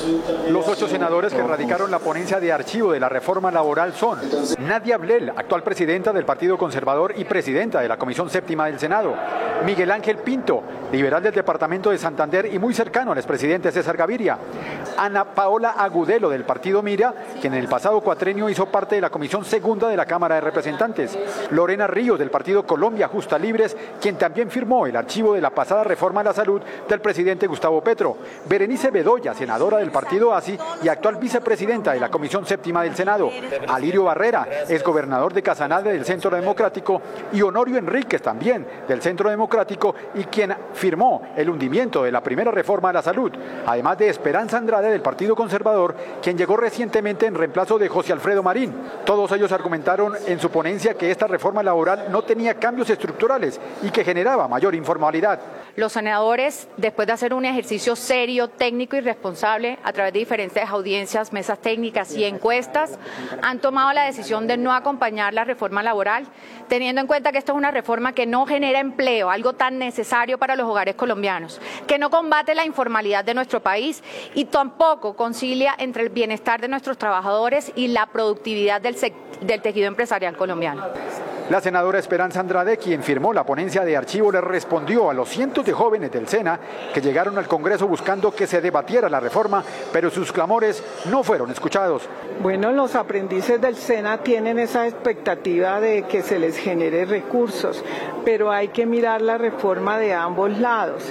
Los 8 senadores que radicaron la ponencia de archivo de la reforma laboral son Nadia Blel, actual presidenta del Partido Conservador y presidenta de la Comisión Séptima del Senado; Miguel Ángel Pinto, liberal del departamento de Santander y muy cercano al expresidente César Gaviria; Ana Paola Agudelo, del partido Mira, quien en el pasado cuatrenio hizo parte de la Comisión Segunda de la Cámara de Representantes; Lorena Ríos, del partido Colombia Justa Libres, quien también firmó el archivo de la pasada reforma a la salud del presidente Gustavo Petro; Berenice Bedoya, senadora del partido ASI y actual vicepresidenta de la Comisión Séptima del Senado; Alirio Barrera, exgobernador de Casanare del Centro Democrático; y Honorio Enríquez, también del Centro Democrático, y quien firmó el hundimiento de la primera reforma a la salud, además de Esperanza Andrade, del Partido Conservador, quien llegó recientemente en reemplazo de José Alfredo Marín. Todos ellos argumentaron en su ponencia que esta reforma laboral no tenía cambios estructurales y que generaba mayor informalidad. Los senadores, después de hacer un ejercicio serio, técnico y responsable a través de diferentes audiencias, mesas técnicas y encuestas, han tomado la decisión de no acompañar la reforma laboral, teniendo en cuenta que esta es una reforma que no genera empleo, algo tan necesario para los hogares colombianos, que no combate la informalidad de nuestro país y tampoco concilia entre el bienestar de nuestros trabajadores y la productividad del tejido empresarial colombiano. La senadora Esperanza Andrade, quien firmó la ponencia de archivo, le respondió a los cientos de jóvenes del SENA que llegaron al Congreso buscando que se debatiera la reforma, pero sus clamores no fueron escuchados. Bueno, los aprendices del SENA tienen esa expectativa de que se les genere recursos, pero hay que mirar la reforma de ambos lados.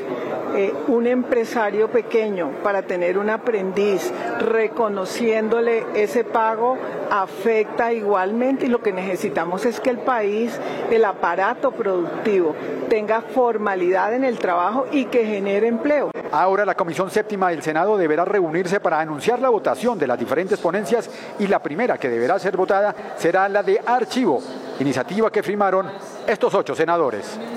Un empresario pequeño, para tener un aprendiz, reconociéndole ese pago, afecta igualmente, y lo que necesitamos es que el país, el aparato productivo, tenga formalidad en el trabajo y que genere empleo. Ahora la Comisión Séptima del Senado deberá reunirse para anunciar la votación de las diferentes ponencias, y la primera que deberá ser votada será la de archivo, iniciativa que firmaron estos 8 senadores.